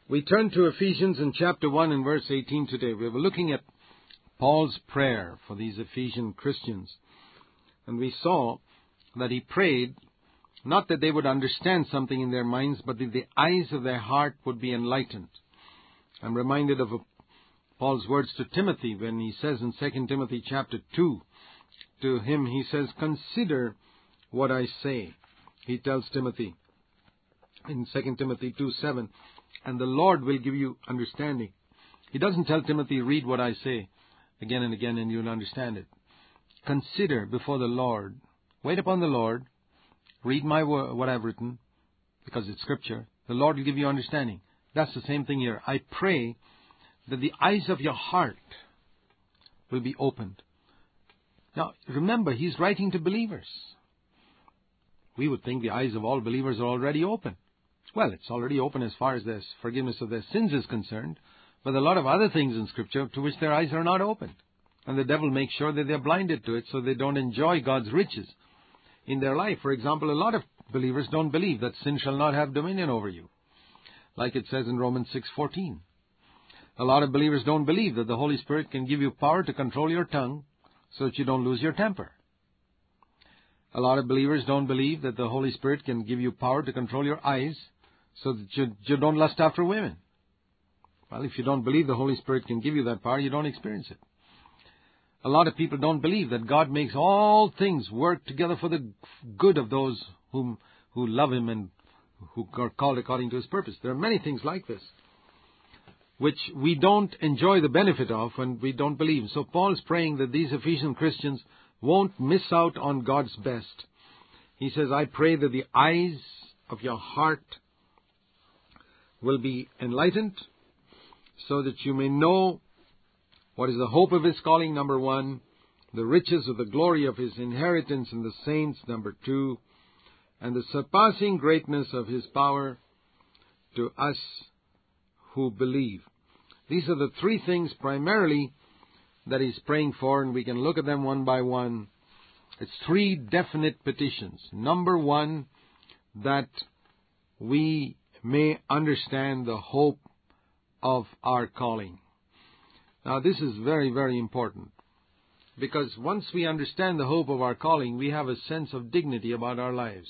We turn to Ephesians in chapter 1 and verse 18 today. We were looking at Paul's prayer for these Ephesian Christians. And we saw that he prayed not that they would understand something in their minds, but that the eyes of their heart would be enlightened. I'm reminded of Paul's words to Timothy when he says in 2 Timothy chapter 2, to him he says, "Consider what I say." He tells Timothy in 2 Timothy 2:7, "And the Lord will give you understanding." He doesn't tell Timothy, "Read what I say again and again and you'll understand it." Consider before the Lord. Wait upon the Lord. Read what I've written, because it's Scripture. The Lord will give you understanding. That's the same thing here. I pray that the eyes of your heart will be opened. Now, remember, he's writing to believers. We would think the eyes of all believers are already open. Well, it's already open as far as their forgiveness of their sins is concerned, but a lot of other things in Scripture to which their eyes are not opened. And the devil makes sure that they're blinded to it so they don't enjoy God's riches in their life. For example, a lot of believers don't believe that sin shall not have dominion over you, like it says in Romans 6:14. A lot of believers don't believe that the Holy Spirit can give you power to control your tongue so that you don't lose your temper. A lot of believers don't believe that the Holy Spirit can give you power to control your eyes so that you don't lust after women. Well, if you don't believe the Holy Spirit can give you that power, you don't experience it. A lot of people don't believe that God makes all things work together for the good of those who love Him and who are called according to His purpose. There are many things like this which we don't enjoy the benefit of when we don't believe. So Paul's praying that these Ephesian Christians won't miss out on God's best. He says, I pray that the eyes of your heart will be enlightened so that you may know what is the hope of His calling, number one, the riches of the glory of His inheritance in the saints, number two, and the surpassing greatness of His power to us who believe. These are the three things primarily that he's praying for, and we can look at them one by one. It's three definite petitions. Number one, that we may understand the hope of our calling. Now, this is very, very important, because once we understand the hope of our calling, we have a sense of dignity about our lives.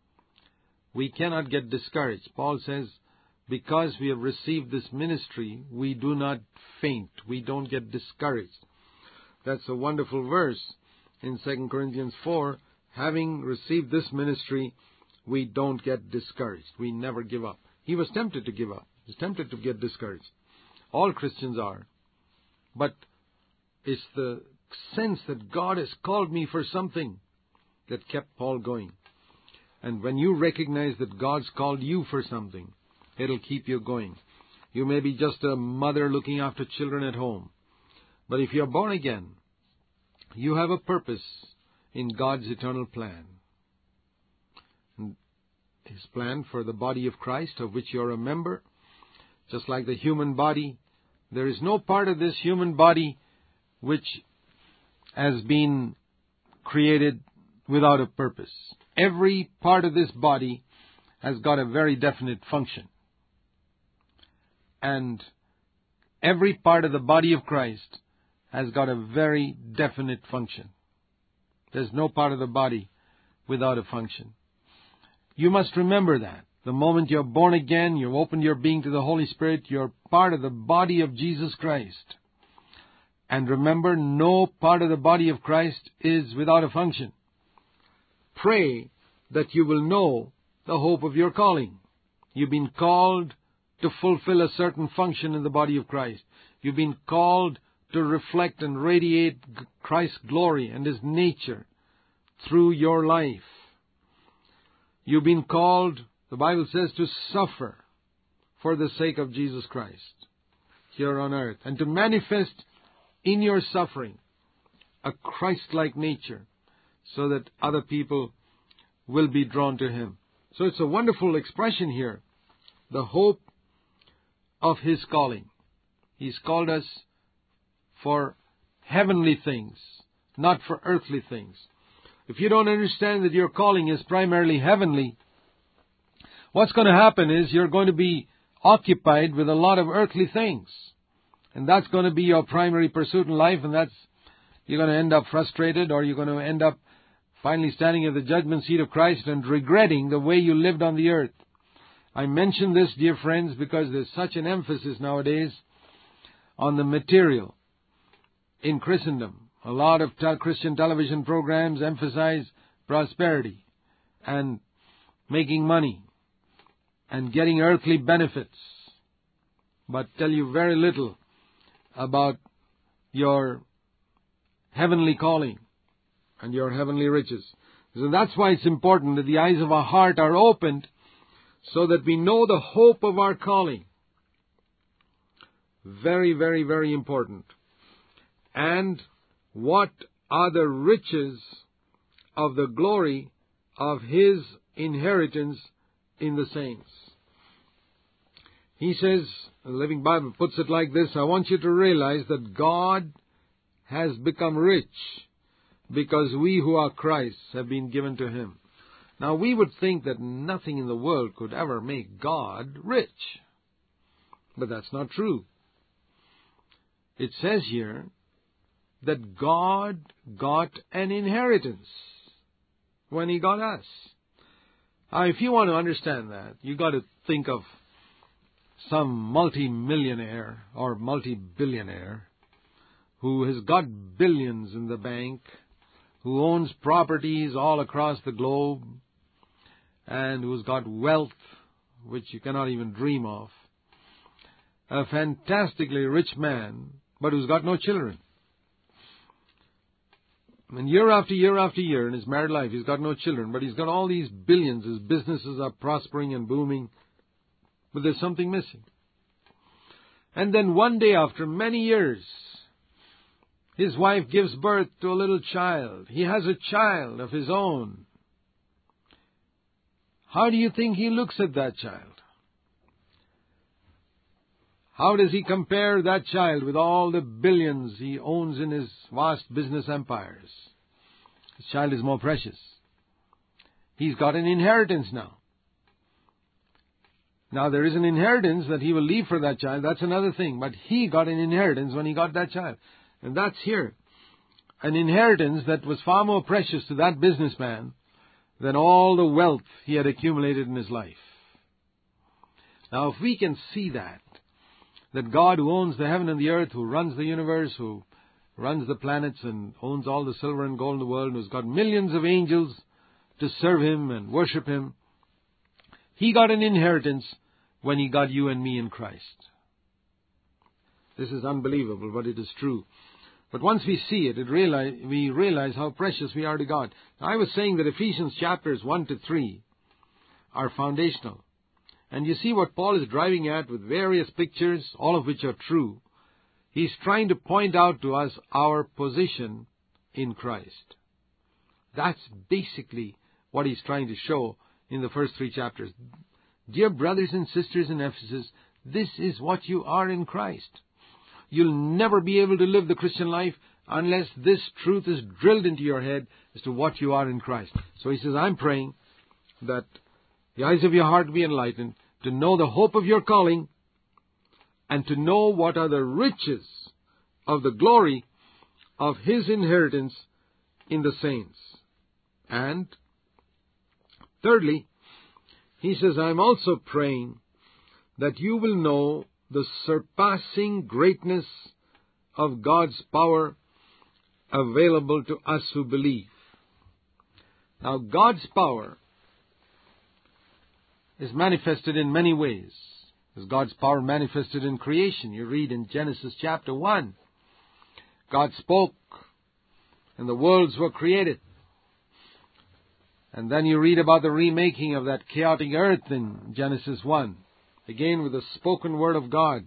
We cannot get discouraged. Paul says, because we have received this ministry, we do not faint. We don't get discouraged. That's a wonderful verse in 2 Corinthians 4. Having received this ministry, we don't get discouraged. We never give up. He was tempted to give up. He was tempted to get discouraged. All Christians are. But it's the sense that God has called me for something that kept Paul going. And when you recognize that God's called you for something, it'll keep you going. You may be just a mother looking after children at home. But if you're born again, you have a purpose in God's eternal plan. And His plan for the body of Christ, of which you're a member, just like the human body, there is no part of this human body which has been created without a purpose. Every part of this body has got a very definite function. And every part of the body of Christ has got a very definite function. There's no part of the body without a function. You must remember that. The moment you're born again, you've opened your being to the Holy Spirit, you're part of the body of Jesus Christ. And remember, no part of the body of Christ is without a function. Pray that you will know the hope of your calling. You've been called to fulfill a certain function in the body of Christ. You've been called to reflect and radiate Christ's glory and His nature through your life. You've been called, the Bible says, to suffer for the sake of Jesus Christ here on earth, and to manifest in your suffering a Christ-like nature so that other people will be drawn to Him. So it's a wonderful expression here, the hope of His calling. He's called us for heavenly things, not for earthly things. If you don't understand that your calling is primarily heavenly, what's going to happen is you're going to be occupied with a lot of earthly things. And that's going to be your primary pursuit in life, and you're going to end up frustrated, or you're going to end up finally standing at the judgment seat of Christ and regretting the way you lived on the earth. I mention this, dear friends, because there's such an emphasis nowadays on the material in Christendom. A lot of Christian television programs emphasize prosperity and making money and getting earthly benefits, but tell you very little about your heavenly calling and your heavenly riches. So that's why it's important that the eyes of our heart are opened so that we know the hope of our calling. Very, very, very important. And what are the riches of the glory of His inheritance in the saints? He says, the Living Bible puts it like this: I want you to realize that God has become rich because we who are Christ's have been given to Him. Now, we would think that nothing in the world could ever make God rich. But that's not true. It says here that God got an inheritance when He got us. Now, if you want to understand that, you've got to think of some multi-millionaire or multi-billionaire who has got billions in the bank, who owns properties all across the globe, and who's got wealth which you cannot even dream of. A fantastically rich man, but who's got no children. And year after year after year in his married life, he's got no children, but he's got all these billions. His businesses are prospering and booming, but there's something missing. And then one day, after many years, his wife gives birth to a little child. He has a child of his own. How do you think he looks at that child? How does he compare that child with all the billions he owns in his vast business empires? His child is more precious. He's got an inheritance now. Now, there is an inheritance that he will leave for that child. That's another thing. But he got an inheritance when he got that child. And that's here. An inheritance that was far more precious to that businessman than all the wealth he had accumulated in his life. Now, if we can see that God who owns the heaven and the earth, who runs the universe, who runs the planets and owns all the silver and gold in the world, and who's got millions of angels to serve Him and worship Him, He got an inheritance when He got you and me in Christ. This is unbelievable, but it is true. But once we see it, we realize how precious we are to God. Now, I was saying that Ephesians chapters 1 to 3 are foundational. And you see what Paul is driving at with various pictures, all of which are true. He's trying to point out to us our position in Christ. That's basically what he's trying to show in the first 3 chapters. Dear brothers and sisters in Ephesus, this is what you are in Christ. You'll never be able to live the Christian life unless this truth is drilled into your head as to what you are in Christ. So he says, I'm praying that the eyes of your heart be enlightened, to know the hope of your calling, and to know what are the riches of the glory of His inheritance in the saints. And thirdly, he says, I'm also praying that you will know the surpassing greatness of God's power available to us who believe. Now, God's power is manifested in many ways. There's God's power manifested in creation. You read in Genesis chapter 1. God spoke, and the worlds were created. And then you read about the remaking of that chaotic earth in Genesis 1. Again with the spoken word of God.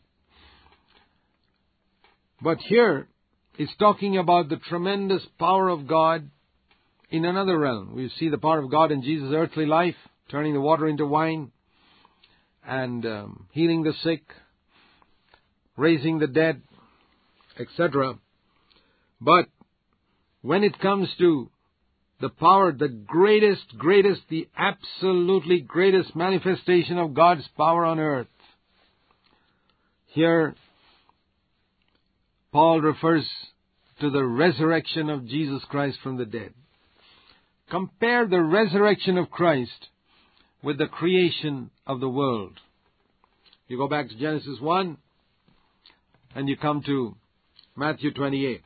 But here, it's talking about the tremendous power of God in another realm. We see the power of God in Jesus' earthly life, turning the water into wine, and healing the sick, raising the dead, etc. But when it comes to the power, the greatest, the absolutely greatest manifestation of God's power on earth Here, Paul refers to the resurrection of Jesus Christ from the dead. Compare the resurrection of Christ with the creation of the world. You go back to Genesis 1 and you come to Matthew 28.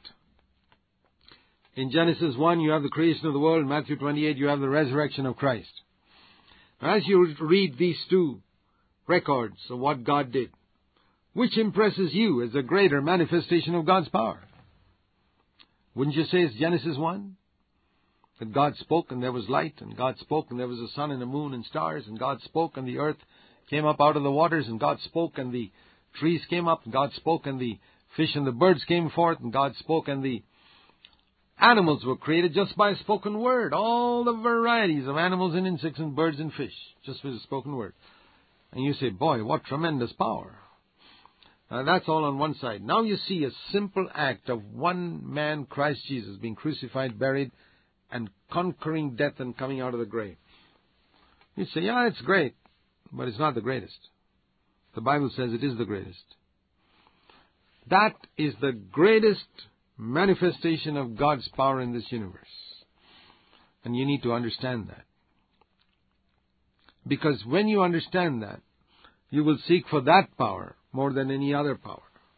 In Genesis 1 you have the creation of the world. In Matthew 28 you have the resurrection of Christ. As you read these two records of what God did, which impresses you as a greater manifestation of God's power? Wouldn't you say it's Genesis 1? That God spoke and there was light, and God spoke and there was a sun and a moon and stars, and God spoke and the earth came up out of the waters, and God spoke and the trees came up, and God spoke and the fish and the birds came forth, and God spoke and the animals were created just by a spoken word. All the varieties of animals and insects and birds and fish, just with a spoken word. And you say, boy, what tremendous power. That's all on one side. Now you see a simple act of one man, Christ Jesus, being crucified, buried, and conquering death and coming out of the grave. You say, yeah, it's great, but it's not the greatest. The Bible says it is the greatest. That is the greatest manifestation of God's power in this universe. And you need to understand that. Because when you understand that, you will seek for that power more than any other power.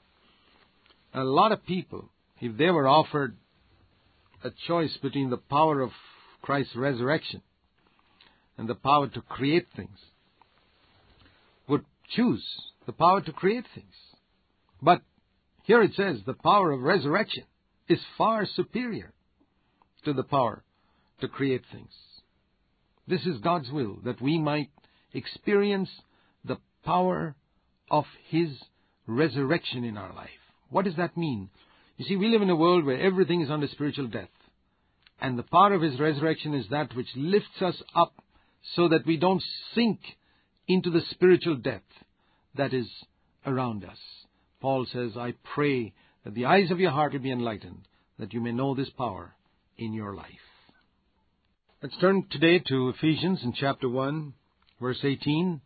A lot of people, if they were offered a choice between the power of Christ's resurrection and the power to create things, would choose the power to create things. But here it says the power of resurrection is far superior to the power to create things. This is God's will, that we might experience the power of His resurrection in our life. What does that mean? You see, we live in a world where everything is under spiritual death. And the power of His resurrection is that which lifts us up so that we don't sink into the spiritual death that is around us. Paul says, I pray that the eyes of your heart will be enlightened, that you may know this power in your life. Let's turn today to Ephesians in chapter 1, verse 18.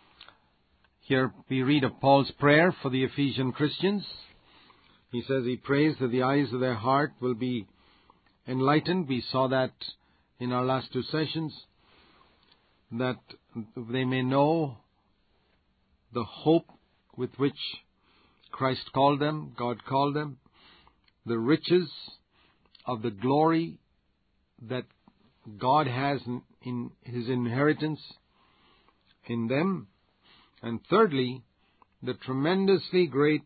Here we read of Paul's prayer for the Ephesian Christians. He says he prays that the eyes of their heart will be enlightened. We saw that in our last two sessions, that they may know the hope with which Christ called them, God called them, the riches of the glory that God has in His inheritance in them, and thirdly, the tremendously great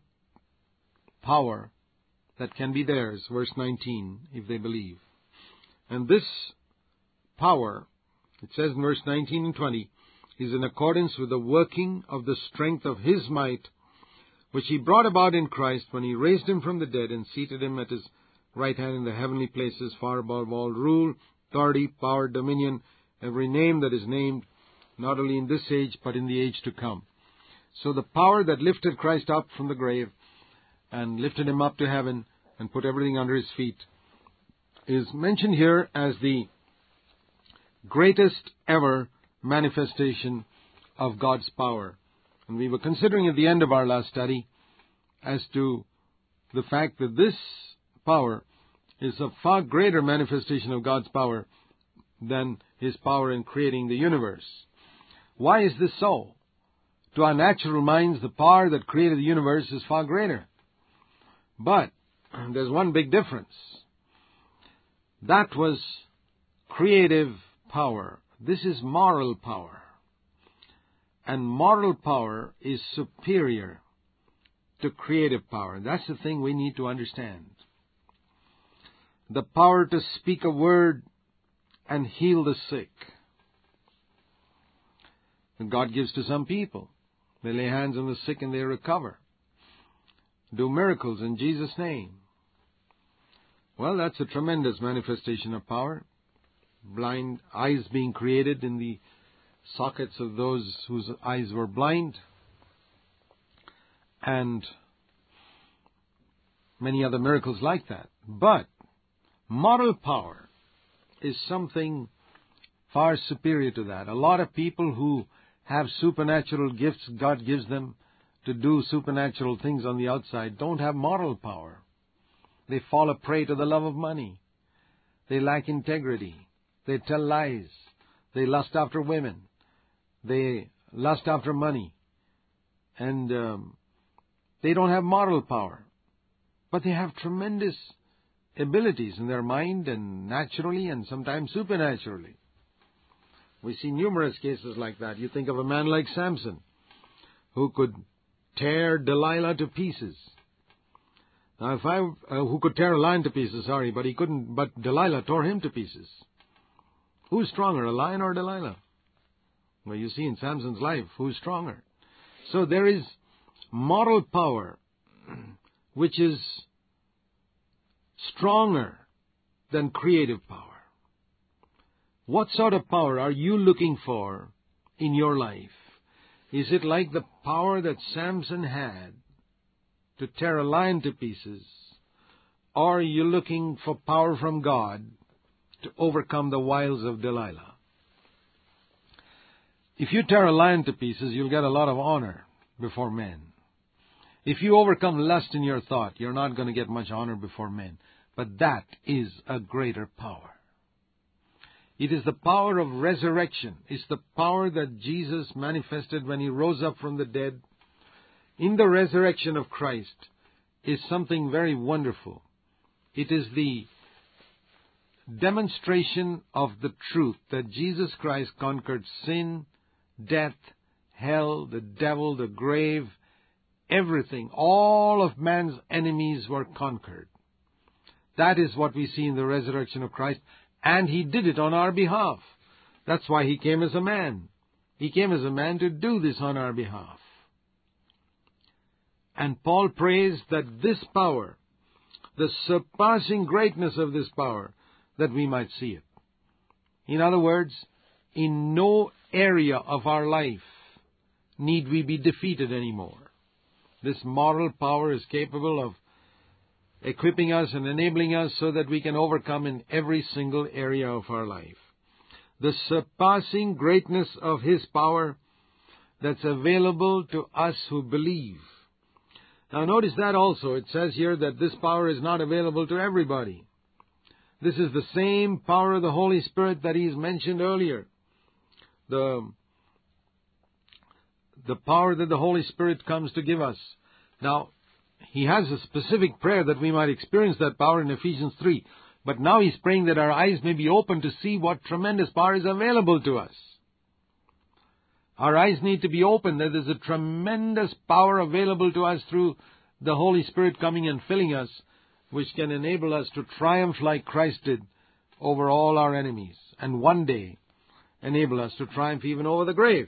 power that can be theirs, verse 19, if they believe. And this power, it says in verse 19 and 20, is in accordance with the working of the strength of His might, which He brought about in Christ when He raised Him from the dead and seated Him at His right hand in the heavenly places, far above all rule, authority, power, dominion, every name that is named, not only in this age, but in the age to come. So the power that lifted Christ up from the grave and lifted Him up to heaven and put everything under His feet is mentioned here as the greatest ever manifestation of God's power. And we were considering at the end of our last study as to the fact that this power is a far greater manifestation of God's power than His power in creating the universe. Why is this so? To our natural minds, the power that created the universe is far greater. But there's one big difference. That was creative power. This is moral power. And moral power is superior to creative power. That's the thing we need to understand. The power to speak a word and heal the sick, God gives to some people. They lay hands on the sick and they recover. Do miracles in Jesus' name. Well, that's a tremendous manifestation of power. Blind eyes being created in the sockets of those whose eyes were blind, and many other miracles like that. But moral power is something far superior to that. A lot of people who have supernatural gifts God gives them to do supernatural things on the outside don't have moral power. They fall a prey to the love of money. They lack integrity. They tell lies. They lust after women. They lust after money. And they don't have moral power. But they have tremendous abilities in their mind, and naturally and sometimes supernaturally. We see numerous cases like that. You think of a man like Samson, who could tear Delilah to pieces. Now, who could tear a lion to pieces, but he couldn't, but Delilah tore him to pieces. Who's stronger, a lion or Delilah? Well, you see in Samson's life, who's stronger? So there is moral power, which is stronger than creative power. What sort of power are you looking for in your life? Is it like the power that Samson had to tear a lion to pieces? Or are you looking for power from God to overcome the wiles of Delilah? If you tear a lion to pieces, you'll get a lot of honor before men. If you overcome lust in your thought, you're not going to get much honor before men. But that is a greater power. It is the power of resurrection. It's the power that Jesus manifested when He rose up from the dead. In the resurrection of Christ is something very wonderful. It is the demonstration of the truth that Jesus Christ conquered sin, death, hell, the devil, the grave, everything. All of man's enemies were conquered. That is what we see in the resurrection of Christ. And He did it on our behalf. That's why He came as a man. He came as a man to do this on our behalf. And Paul prays that this power, the surpassing greatness of this power, that we might see it. In other words, in no area of our life need we be defeated anymore. This moral power is capable of equipping us and enabling us so that we can overcome in every single area of our life. The surpassing greatness of His power that's available to us who believe. Now notice that also. It says here that this power is not available to everybody. This is the same power of the Holy Spirit that He's mentioned earlier. The power that the Holy Spirit comes to give us. Now, He has a specific prayer that we might experience that power in Ephesians 3. But now He's praying that our eyes may be open to see what tremendous power is available to us. Our eyes need to be open that there's a tremendous power available to us through the Holy Spirit coming and filling us, which can enable us to triumph like Christ did over all our enemies, and one day enable us to triumph even over the grave.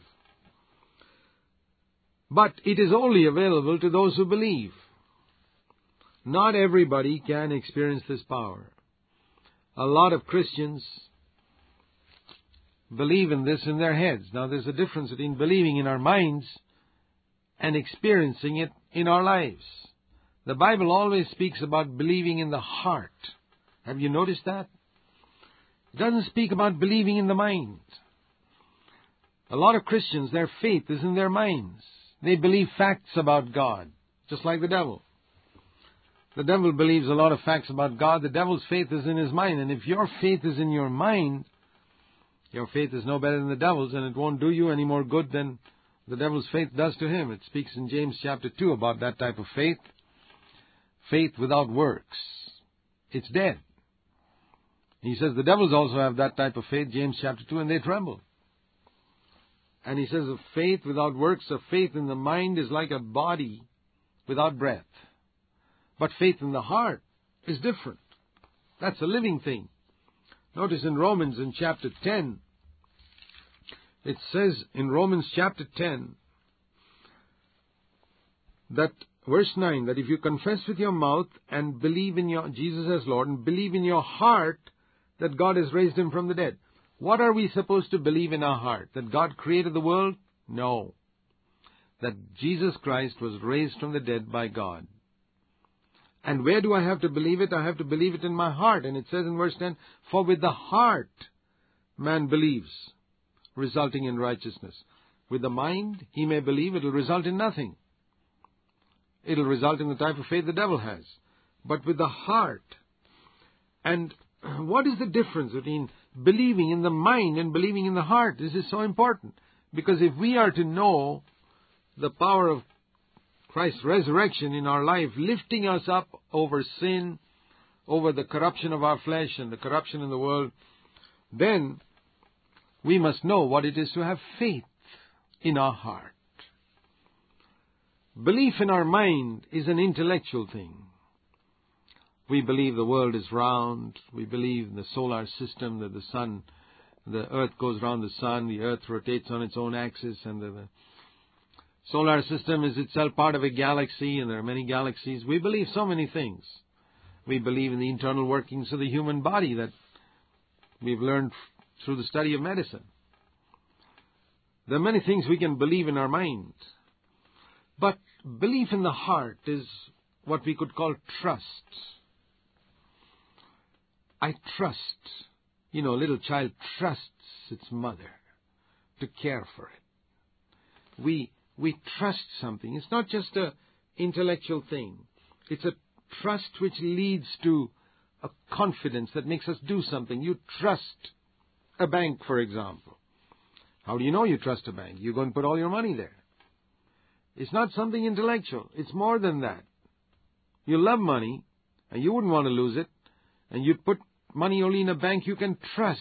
But it is only available to those who believe. Not everybody can experience this power. A lot of Christians believe in this in their heads. Now, there's a difference between believing in our minds and experiencing it in our lives. The Bible always speaks about believing in the heart. Have you noticed that? It doesn't speak about believing in the mind. A lot of Christians, their faith is in their minds. They believe facts about God, just like the devil. The devil believes a lot of facts about God. The devil's faith is in his mind. And if your faith is in your mind, your faith is no better than the devil's, and it won't do you any more good than the devil's faith does to him. It speaks in James chapter 2 about that type of faith. Faith without works. It's dead. He says the devils also have that type of faith, James chapter 2, and they tremble. And he says a faith without works, a faith in the mind is like a body without breath. But faith in the heart is different. That's a living thing. Notice in Romans in chapter 10, it says in Romans chapter 10 that, verse 9, that if you confess with your mouth and believe in Jesus as Lord and believe in your heart that God has raised Him from the dead. What are we supposed to believe in our heart? That God created the world? No. That Jesus Christ was raised from the dead by God. And where do I have to believe it? I have to believe it in my heart. And it says in verse 10, for with the heart man believes, resulting in righteousness. With the mind, he may believe, it will result in nothing. it'll result in the type of faith the devil has. But with the heart. And what is the difference between believing in the mind and believing in the heart? This is so important. Because if we are to know the power of Christ's resurrection in our life, lifting us up over sin, over the corruption of our flesh and the corruption in the world, then we must know what it is to have faith in our heart. Belief in our mind is an intellectual thing. We believe the world is round. We believe the solar system, that the earth goes round the sun, the earth rotates on its own axis, and the solar system is itself part of a galaxy, and there are many galaxies. We believe so many things. We believe in the internal workings of the human body that we've learned through the study of medicine. There are many things we can believe in our mind. But belief in the heart is what we could call trust. I trust. A little child trusts its mother to care for it. We trust something. It's not just an intellectual thing. It's a trust which leads to a confidence that makes us do something. You trust a bank, for example. How do you know you trust a bank? You go and put all your money there. It's not something intellectual. It's more than that. You love money, and you wouldn't want to lose it, and you'd put money only in a bank you can trust.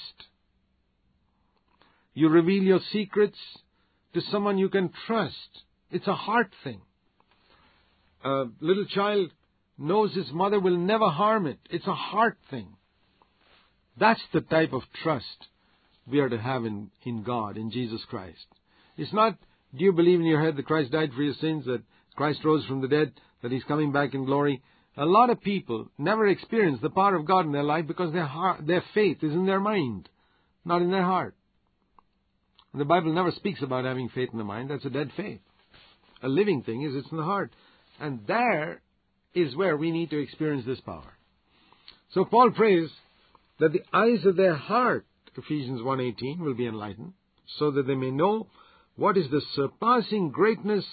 You reveal your secrets to someone you can trust. It's a heart thing. A little child knows his mother will never harm it. It's a heart thing. That's the type of trust we are to have in God, in Jesus Christ. It's not, do you believe in your head that Christ died for your sins, that Christ rose from the dead, that He's coming back in glory? A lot of people never experience the power of God in their life because their faith is in their mind, not in their heart. And the Bible never speaks about having faith in the mind. That's a dead faith. A living thing is it's in the heart. And there is where we need to experience this power. So Paul prays that the eyes of their heart, Ephesians 1:18, will be enlightened, so that they may know what is the surpassing greatness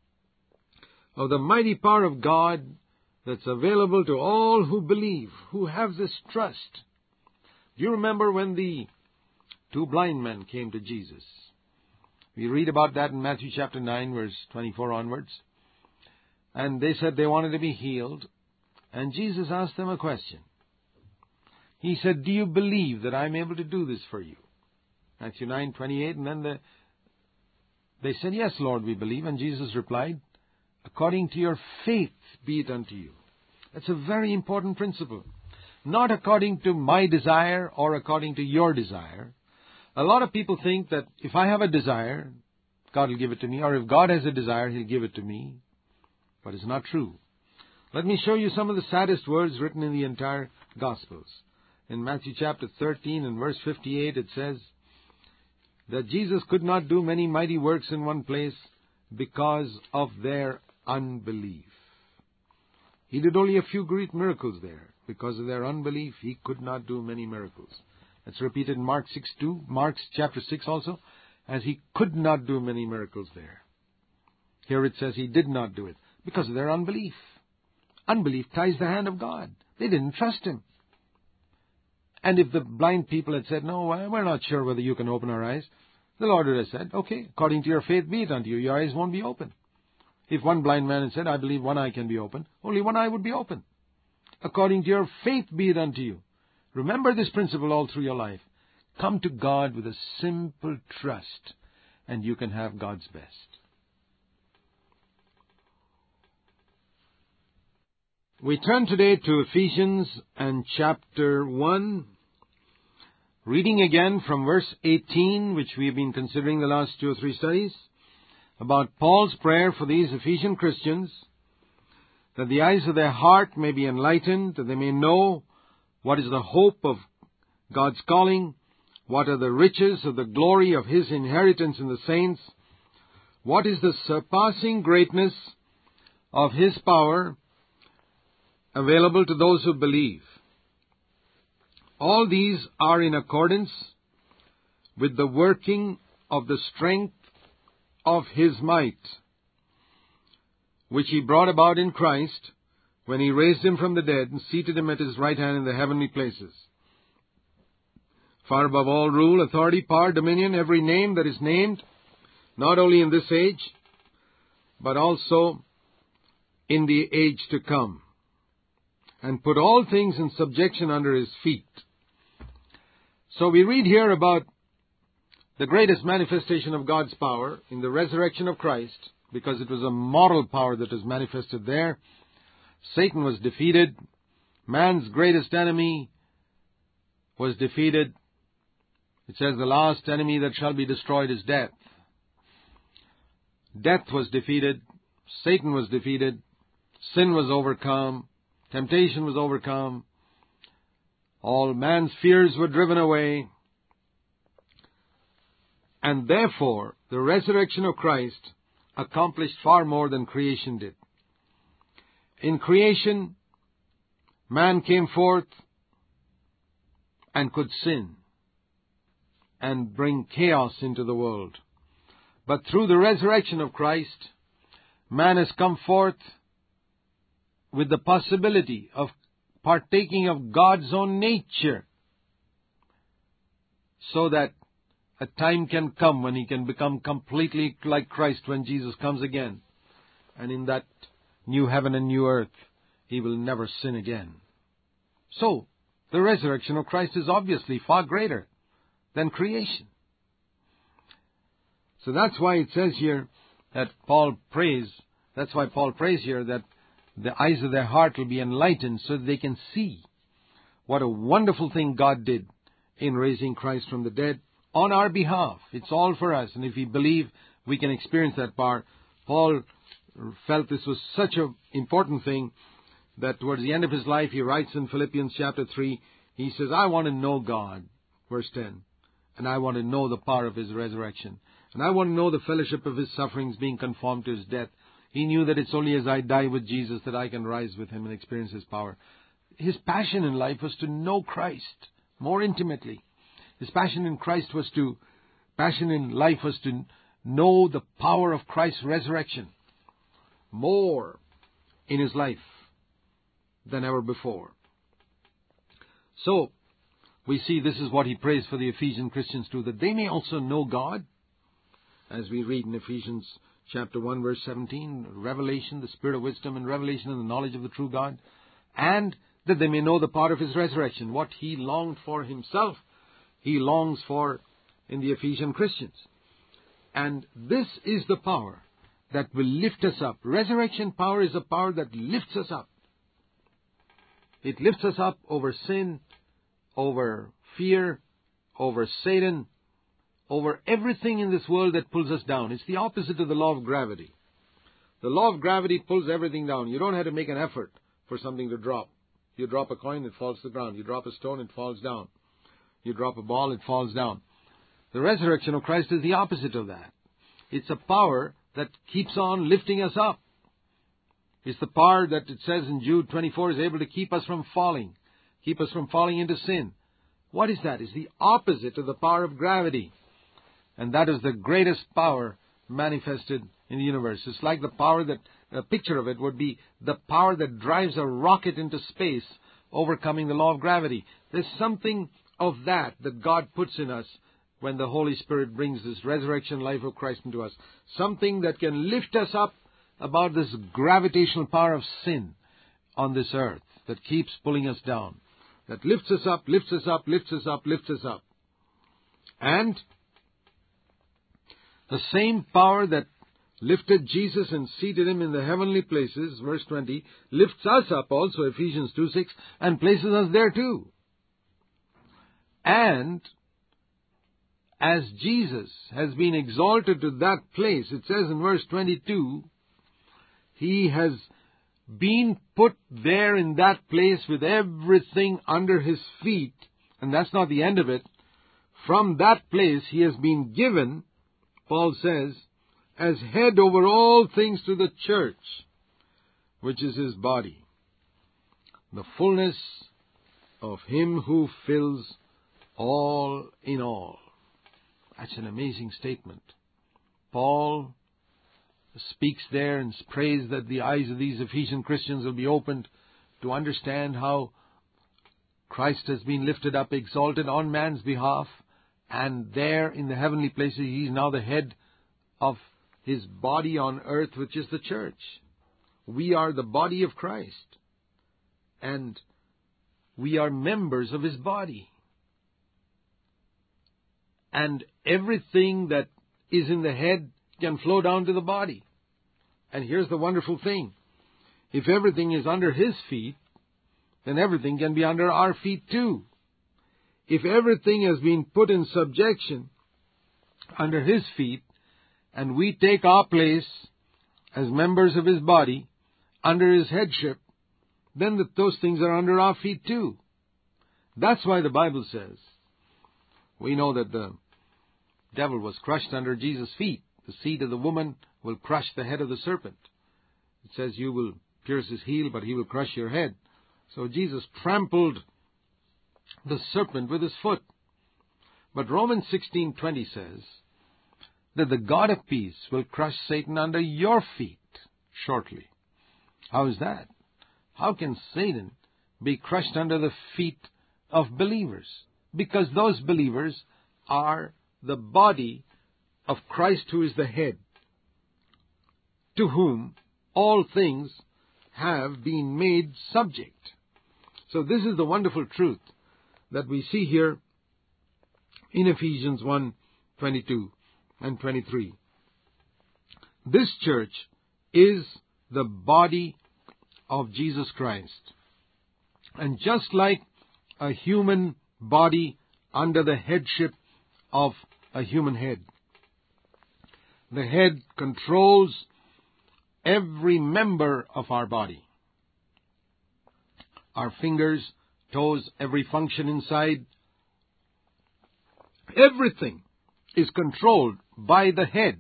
of the mighty power of God that's available to all who believe, who have this trust. Do you remember when the two blind men came to Jesus? We read about that in Matthew chapter 9, verse 24 onwards. And they said they wanted to be healed. And Jesus asked them a question. He said, do you believe that I'm able to do this for you? Matthew 9:28. And then they said, yes, Lord, we believe. And Jesus replied, according to your faith be it unto you. That's a very important principle. Not according to my desire or according to your desire. A lot of people think that if I have a desire, God will give it to me, or if God has a desire, He'll give it to me. But it's not true. Let me show you some of the saddest words written in the entire Gospels. In Matthew chapter 13 and verse 58, it says that Jesus could not do many mighty works in one place because of their unbelief. He did only a few great miracles there. Because of their unbelief, He could not do many miracles. That's repeated in Mark 6:2, Mark chapter 6 also, as He could not do many miracles there. Here it says He did not do it because of their unbelief. Unbelief ties the hand of God. They didn't trust Him. And if the blind people had said, no, we're not sure whether you can open our eyes, the Lord would have said, okay, according to your faith be it unto you, your eyes won't be open. If one blind man had said, I believe one eye can be open, only one eye would be open. According to your faith be it unto you. Remember this principle all through your life. Come to God with a simple trust, and you can have God's best. We turn today to Ephesians and chapter 1, reading again from verse 18, which we have been considering the last 2 or 3 studies, about Paul's prayer for these Ephesian Christians, that the eyes of their heart may be enlightened, that they may know what is the hope of God's calling, what are the riches of the glory of His inheritance in the saints, what is the surpassing greatness of His power available to those who believe. All these are in accordance with the working of the strength of His might, which he brought about in Christ, when he raised him from the dead and seated him at his right hand in the heavenly places, far above all rule, authority, power, dominion, every name that is named, not only in this age, but also in the age to come, and put all things in subjection under his feet. So we read here about the greatest manifestation of God's power in the resurrection of Christ, because it was a moral power that was manifested there. Satan was defeated. Man's greatest enemy was defeated. It says the last enemy that shall be destroyed is death. Death was defeated. Satan was defeated. Sin was overcome. Temptation was overcome. All man's fears were driven away. And therefore, the resurrection of Christ accomplished far more than creation did. In creation, man came forth and could sin and bring chaos into the world. But through the resurrection of Christ, man has come forth with the possibility of partaking of God's own nature, so that a time can come when he can become completely like Christ when Jesus comes again. And in that new heaven and new earth, he will never sin again. So, the resurrection of Christ is obviously far greater than creation. So that's why it says here that Paul prays here that the eyes of their heart will be enlightened so that they can see what a wonderful thing God did in raising Christ from the dead on our behalf. It's all for us. And if we believe, we can experience that power. Paul felt this was such an important thing that towards the end of his life, he writes in Philippians chapter 3, he says, I want to know God, verse 10, and I want to know the power of his resurrection. And I want to know the fellowship of his sufferings, being conformed to his death. He knew that it's only as I die with Jesus that I can rise with him and experience his power. His passion in life was to know Christ more intimately. His passion in life was to know the power of Christ's resurrection more in his life than ever before. So, we see this is what he prays for the Ephesian Christians too, that they may also know God, as we read in Ephesians chapter 1 verse 17, revelation, the spirit of wisdom and revelation and the knowledge of the true God, and that they may know the power of his resurrection. What he longed for himself, he longs for in the Ephesian Christians. And this is the power that will lift us up. Resurrection power is a power that lifts us up. It lifts us up over sin, over fear, over Satan, over everything in this world that pulls us down. It's the opposite of the law of gravity. The law of gravity pulls everything down. You don't have to make an effort for something to drop. You drop a coin, it falls to the ground. You drop a stone, it falls down. You drop a ball, it falls down. The resurrection of Christ is the opposite of that. It's a power that keeps on lifting us up. It's the power that it says in Jude 24 is able to keep us from falling into sin. What is that? It's the opposite of the power of gravity. And that is the greatest power manifested in the universe. It's like the power that, a picture of it would be the power that drives a rocket into space, overcoming the law of gravity. There's something of that God puts in us when the Holy Spirit brings this resurrection life of Christ into us. Something that can lift us up about this gravitational power of sin on this earth that keeps pulling us down. That lifts us up, lifts us up, lifts us up, lifts us up. And the same power that lifted Jesus and seated him in the heavenly places, verse 20, lifts us up also, Ephesians 2:6, and places us there too. And as Jesus has been exalted to that place, it says in verse 22, he has been put there in that place with everything under his feet. And that's not the end of it. From that place he has been given, Paul says, as head over all things to the church, which is his body, the fullness of him who fills all in all. That's an amazing statement. Paul speaks there and prays that the eyes of these Ephesian Christians will be opened to understand how Christ has been lifted up, exalted on man's behalf, and there in the heavenly places He is now the head of His body on earth, which is the church. We are the body of Christ, and we are members of His body. And everything that is in the head can flow down to the body. And here's the wonderful thing. If everything is under His feet, then everything can be under our feet too. If everything has been put in subjection under His feet, and we take our place as members of His body under His headship, then those things are under our feet too. That's why the Bible says, we know that the devil was crushed under Jesus' feet. The seed of the woman will crush the head of the serpent. It says, you will pierce his heel, but he will crush your head. So Jesus trampled the serpent with His foot. But Romans 16:20 says that the God of peace will crush Satan under your feet shortly. How is that? How can Satan be crushed under the feet of believers? Because those believers are the body of Christ, who is the head, to whom all things have been made subject. So this is the wonderful truth that we see here in Ephesians 1:22 and 23. This church is the body of Jesus Christ. And just like a human body under the headship of a human head, the head controls every member of our body. Our fingers, toes, every function inside, everything is controlled by the head.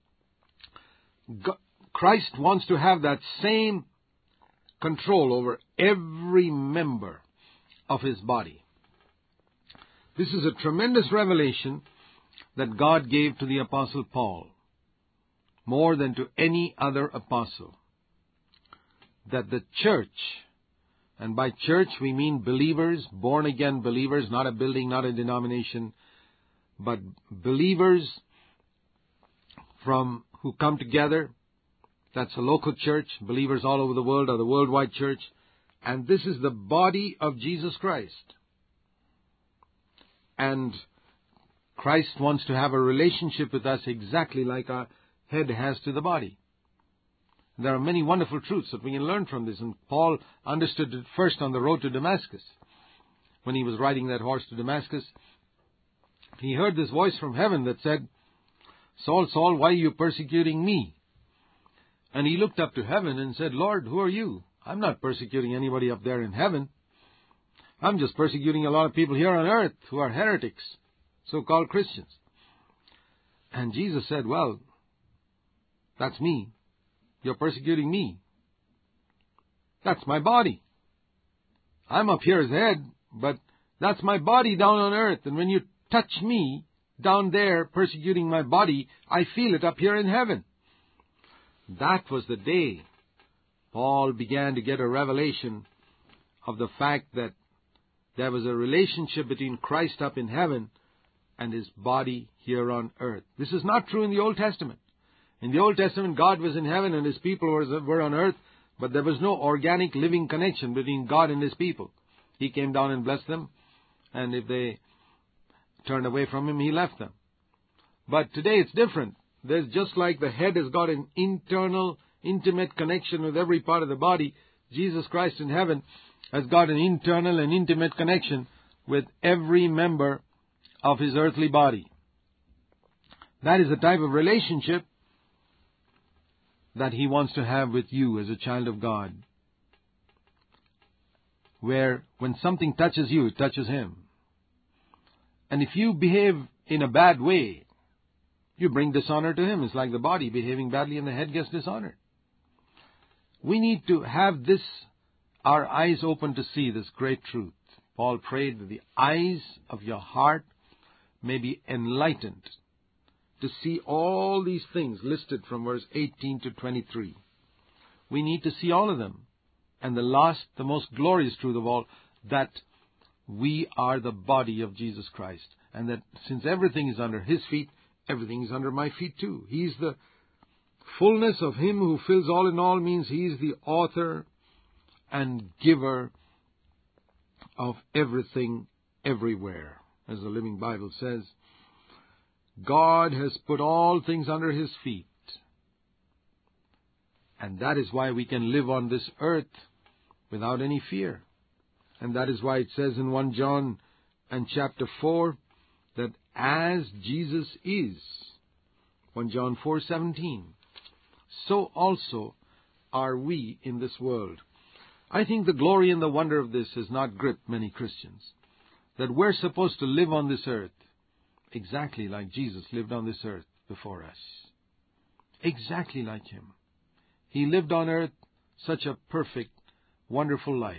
Christ wants to have that same control over every member of His body. This is a tremendous revelation that God gave to the Apostle Paul, more than to any other apostle, that the church, and by church we mean believers, born-again believers, not a building, not a denomination, but believers who come together. That's a local church. Believers all over the world are the worldwide church. And this is the body of Jesus Christ. And Christ wants to have a relationship with us exactly like our head has to the body. There are many wonderful truths that we can learn from this. And Paul understood it first on the road to Damascus. When he was riding that horse to Damascus, he heard this voice from heaven that said, Saul, Saul, why are you persecuting me? And he looked up to heaven and said, Lord, who are you? I'm not persecuting anybody up there in heaven. I'm just persecuting a lot of people here on earth who are heretics, so-called Christians. And Jesus said, well, that's me. You're persecuting me. That's my body. I'm up here as head, but that's my body down on earth. And when you touch me down there persecuting my body, I feel it up here in heaven. That was the day Paul began to get a revelation of the fact that there was a relationship between Christ up in heaven and His body here on earth. This is not true in the Old Testament. In the Old Testament, God was in heaven and His people were on earth, but there was no organic living connection between God and His people. He came down and blessed them, and if they turned away from Him, He left them. But today it's different. There's just like the head has got an internal, intimate connection with every part of the body, Jesus Christ in heaven has got an internal and intimate connection with every member of His earthly body. That is the type of relationship that He wants to have with you as a child of God, where when something touches you, it touches Him. And if you behave in a bad way, you bring dishonor to Him. It's like the body behaving badly and the head gets dishonored. We need to have this, our eyes open to see this great truth. Paul prayed that the eyes of your heart may be enlightened to see all these things listed from verse 18 to 23. We need to see all of them. And the most glorious truth of all, that we are the body of Jesus Christ. And that since everything is under His feet, everything is under my feet too. He's the fullness of Him who fills all in all, means He's the author and giver of everything everywhere. As the Living Bible says, God has put all things under His feet. And that is why we can live on this earth without any fear. And that is why it says in 1 John and chapter 4 that as Jesus is, 1 John 4:17, so also are we in this world. I think the glory and the wonder of this has not gripped many Christians. That we're supposed to live on this earth exactly like Jesus lived on this earth before us. Exactly like Him. He lived on earth such a perfect, wonderful life.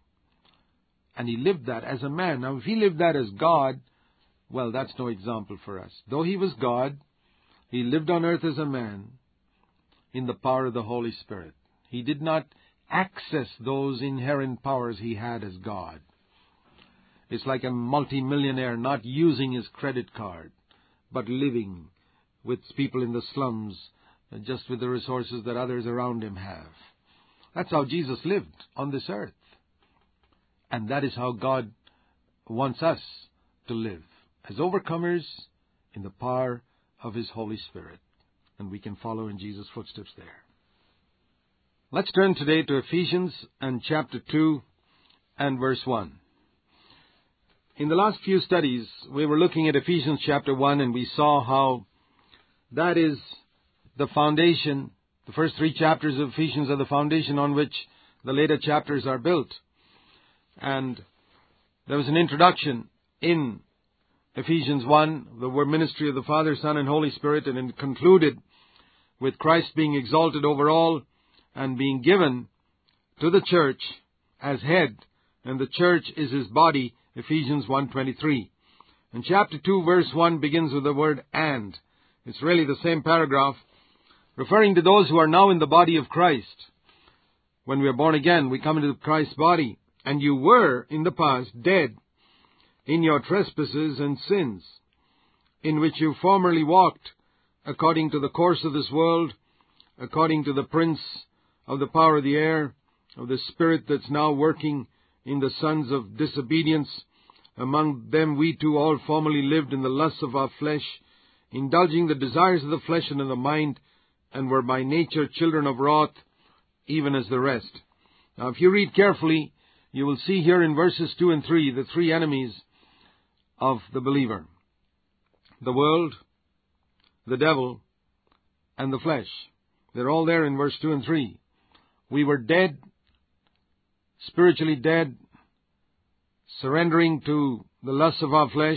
And He lived that as a man. Now, if He lived that as God, well, that's no example for us. Though He was God, He lived on earth as a man in the power of the Holy Spirit. He did not access those inherent powers He had as God. It's like a multimillionaire not using his credit card, but living with people in the slums, just with the resources that others around him have. That's how Jesus lived on this earth. And that is how God wants us to live, as overcomers in the power of His Holy Spirit. And we can follow in Jesus' footsteps there. Let's turn today to Ephesians and chapter 2 and verse 1. In the last few studies, we were looking at Ephesians chapter 1, and we saw how that is the foundation. The first 3 chapters of Ephesians are the foundation on which the later chapters are built. And there was an introduction in Ephesians 1, the word ministry of the Father, Son, and Holy Spirit, and it concluded with Christ being exalted over all and being given to the church as head, and the church is His body, Ephesians 1:23. And chapter 2, verse 1 begins with the word and. It's really the same paragraph, referring to those who are now in the body of Christ. When we are born again, we come into Christ's body. And you were, in the past, dead in your trespasses and sins, in which you formerly walked, according to the course of this world, according to the prince of the power of the air, of the spirit that's now working in the sons of disobedience. Among them we too all formerly lived in the lusts of our flesh, indulging the desires of the flesh and of the mind, and were by nature children of wrath, even as the rest. Now, if you read carefully, you will see here in verses 2 and 3 the 3 enemies of the believer: the world, the devil, and the flesh. They're all there in verse 2 and 3. We were dead, spiritually dead, surrendering to the lusts of our flesh,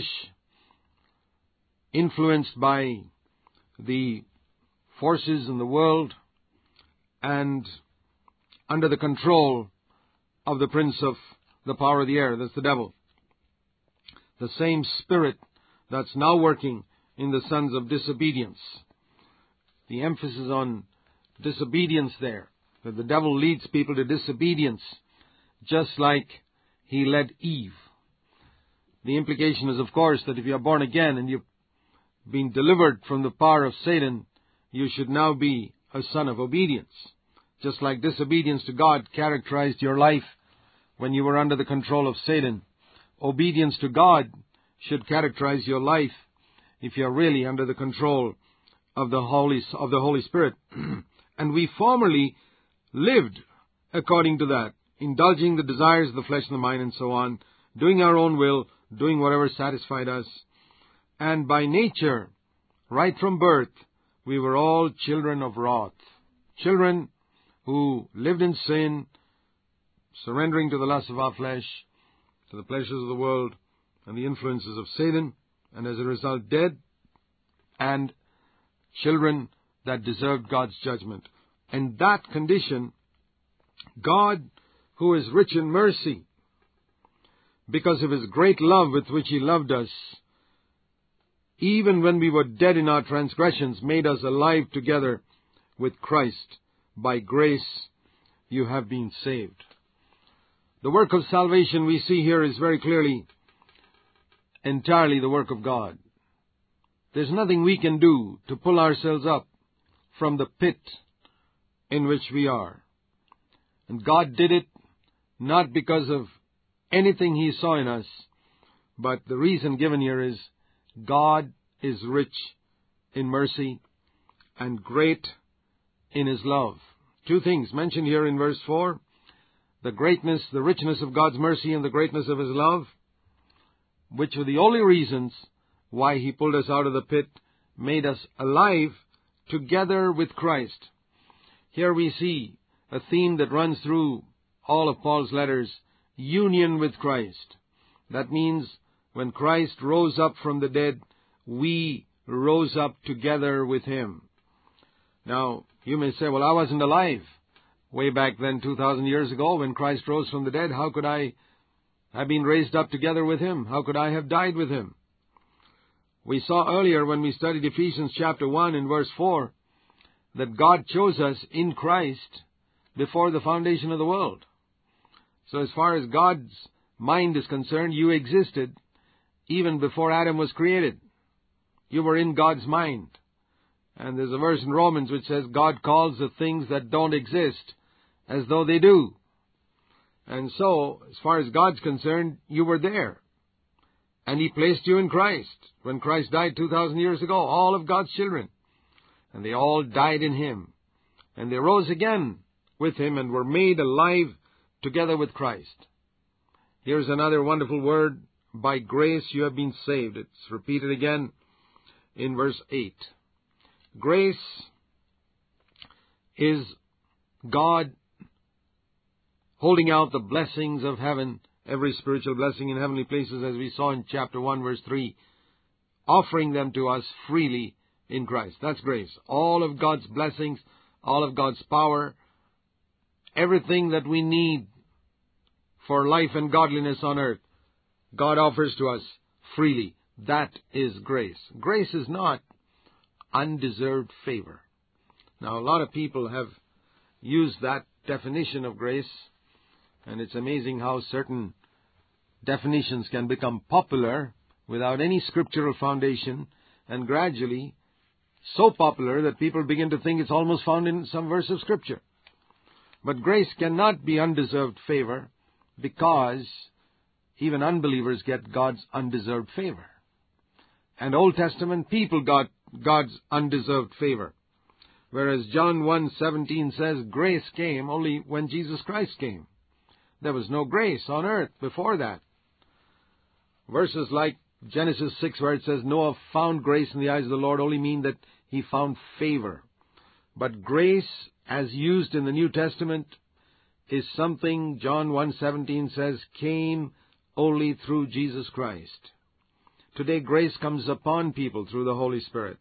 influenced by the forces in the world, and under the control of the prince of the power of the air, that's the devil. The same spirit that's now working in the sons of disobedience. The emphasis on disobedience there, that the devil leads people to disobedience, just like he led Eve. The implication is, of course, that if you are born again and you've been delivered from the power of Satan, you should now be a son of obedience. Just like disobedience to God characterized your life when you were under the control of Satan, obedience to God should characterize your life if you're really under the control of the Holy Spirit. And we formerly lived according to that, indulging the desires of the flesh and the mind and so on, doing our own will, doing whatever satisfied us. And by nature, right from birth, we were all children of wrath. Children who lived in sin, surrendering to the lusts of our flesh, to the pleasures of the world, and the influences of Satan, and as a result dead, and children that deserved God's judgment. In that condition, God, who is rich in mercy, because of His great love with which He loved us, even when we were dead in our transgressions, made us alive together with Christ. By grace you have been saved. The work of salvation we see here is very clearly entirely the work of God. There's nothing we can do to pull ourselves up from the pit in which we are. And God did it not because of anything He saw in us, but the reason given here is God is rich in mercy and great in His love. Two things mentioned here in verse 4. The greatness, the richness of God's mercy and the greatness of His love, which were the only reasons why He pulled us out of the pit, made us alive together with Christ. Here we see a theme that runs through all of Paul's letters: union with Christ. That means when Christ rose up from the dead, we rose up together with Him. Now, you may say, well, I wasn't alive way back then 2,000 years ago when Christ rose from the dead. How could I have been raised up together with Him? How could I have died with Him? We saw earlier when we studied Ephesians chapter 1 and verse 4 that God chose us in Christ before the foundation of the world. So as far as God's mind is concerned, you existed even before Adam was created. You were in God's mind. And there's a verse in Romans which says God calls the things that don't exist as though they do. And so, as far as God's concerned, you were there. And He placed you in Christ. When Christ died 2,000 years ago, all of God's children, and they all died in Him. And they rose again with Him and were made alive together with Christ. Here's another wonderful word: by grace you have been saved. It's repeated again in verse 8. Grace is God holding out the blessings of heaven, every spiritual blessing in heavenly places, as we saw in chapter 1, verse 3, offering them to us freely in Christ. That's grace. All of God's blessings, all of God's power, everything that we need for life and godliness on earth, God offers to us freely. That is grace. Grace is not undeserved favor. Now, a lot of people have used that definition of grace, and it's amazing how certain definitions can become popular without any scriptural foundation, and gradually so popular that people begin to think it's almost found in some verse of Scripture. But grace cannot be undeserved favor, because even unbelievers get God's undeserved favor. And Old Testament people got God's undeserved favor. Whereas John 1:17 says grace came only when Jesus Christ came. There was no grace on earth before that. Verses like Genesis 6, where it says Noah found grace in the eyes of the Lord, only mean that he found favor. But grace, as used in the New Testament, is something, John 1:17 says, came only through Jesus Christ. Today, grace comes upon people through the Holy Spirit.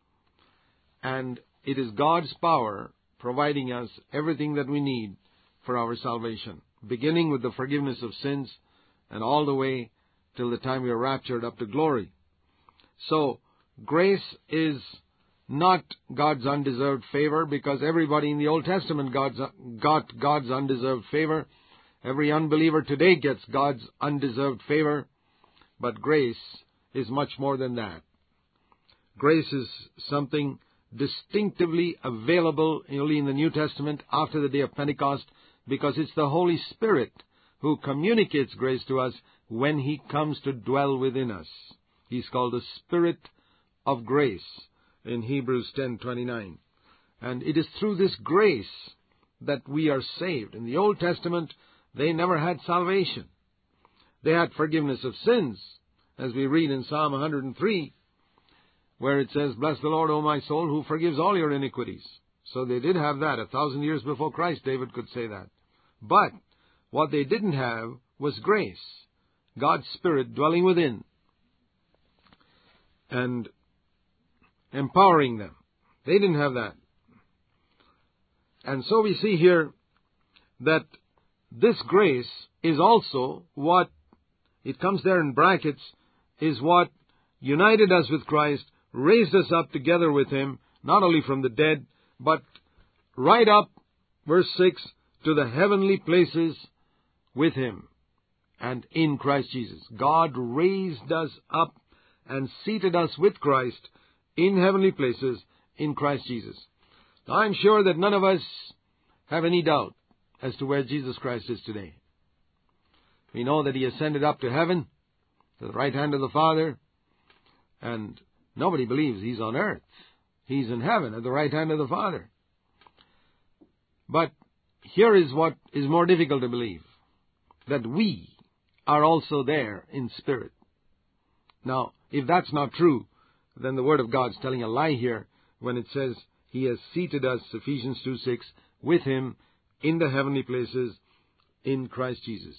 And it is God's power providing us everything that we need for our salvation, beginning with the forgiveness of sins and all the way till the time we are raptured up to glory. So, grace is not God's undeserved favor, because everybody in the Old Testament got God's undeserved favor. Every unbeliever today gets God's undeserved favor. But grace is much more than that. Grace is something distinctively available only in the New Testament after the day of Pentecost, because it's the Holy Spirit who communicates grace to us when He comes to dwell within us. He's called the Spirit of grace in Hebrews 10:29. And it is through this grace that we are saved. In the Old Testament, they never had salvation. They had forgiveness of sins, as we read in Psalm 103, where it says, "Bless the Lord, O my soul, who forgives all your iniquities." So they did have that. 1,000 years before Christ, David could say that. But what they didn't have was grace, God's Spirit dwelling within and empowering them. They didn't have that. And so we see here that this grace is also what, it comes there in brackets, is what united us with Christ, raised us up together with Him, not only from the dead, but right up, verse 6, to the heavenly places with Him and in Christ Jesus. God raised us up and seated us with Christ in heavenly places in Christ Jesus. Now, I'm sure that none of us have any doubt as to where Jesus Christ is today. We know that He ascended up to heaven, to the right hand of the Father, and nobody believes He's on earth. He's in heaven at the right hand of the Father. But here is what is more difficult to believe, that we are also there in spirit. Now, if that's not true, then the Word of God's telling a lie here when it says He has seated us, Ephesians 2:6, with Him in the heavenly places in Christ Jesus.